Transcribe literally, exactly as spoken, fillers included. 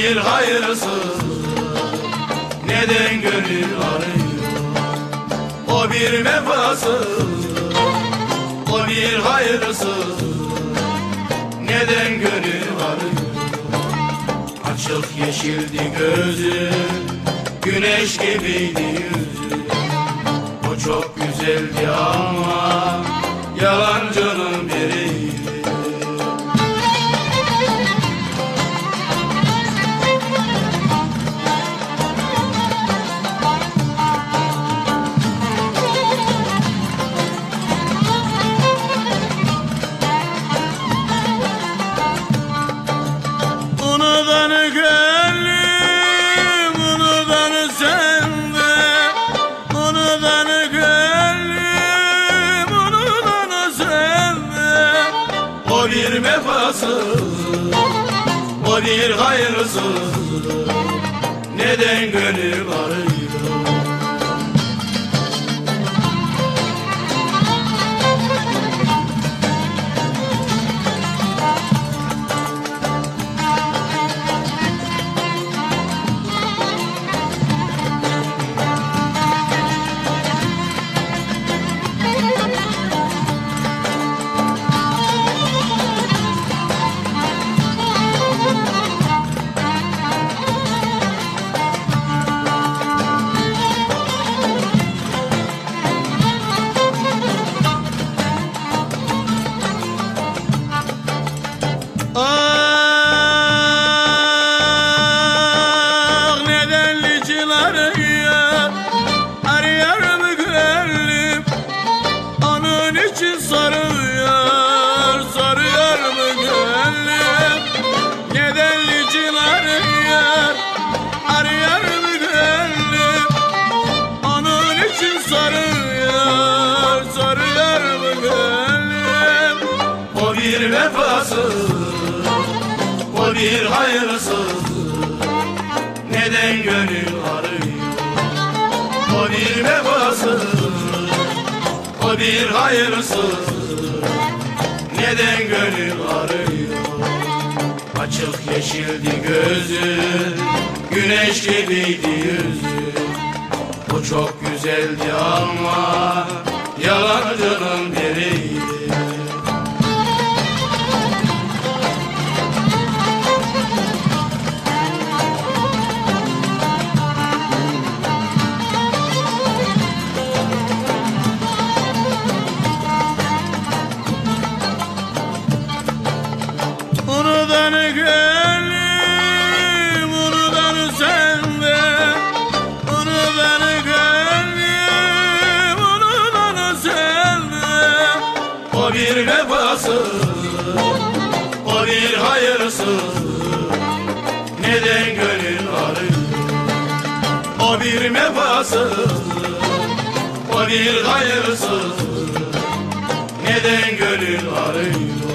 bir hayırsız, neden gönül arıyor? O bir vefasız, o bir hayırsız, neden gönül arıyor? Açık yeşildi gözü, güneş gibiydi yüzü. O çok güzeldi ama yalancının biriydi. Unudan gönlüm, unudan sende. Unudan gönlüm, unudan sende. O bir vefasız, o bir hayırsız, neden gönül arıyor? Ah neden liçiler ya, arıyor mu gönlüm? Onun için sarıyor, sarıyor mu gönlüm? Neden liçiler ya, arıyor mu gönlüm? Onun için sarıyor, sarıyor mu gönlüm? O bir vefasız, o bir hayırsız, neden gönül arıyor? O bir vefasız, o bir hayırsız, neden gönül arıyor? Açık yeşildi gözü, güneş gibiydi yüzü. O çok güzeldi ama yalancının biriydi. Unudan gönlüm, unudan sende. Unudan gönlüm, unudan sende. O bir vefasız, o bir hayırsız, neden gönül arıyor? O bir vefasız, o bir hayırsız, neden gönül arıyor?